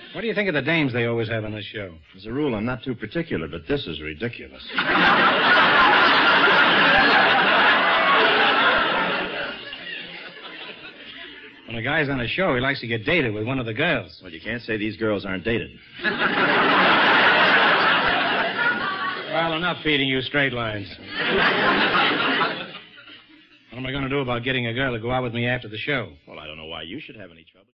What do you think of the dames they always have on this show? As a rule, I'm not too particular, but this is ridiculous. When a guy's on a show, he likes to get dated with one of the girls. Well, you can't say these girls aren't dated. Well, enough feeding you straight lines. What am I going to do about getting a girl to go out with me after the show? Well, I don't know why you should have any trouble.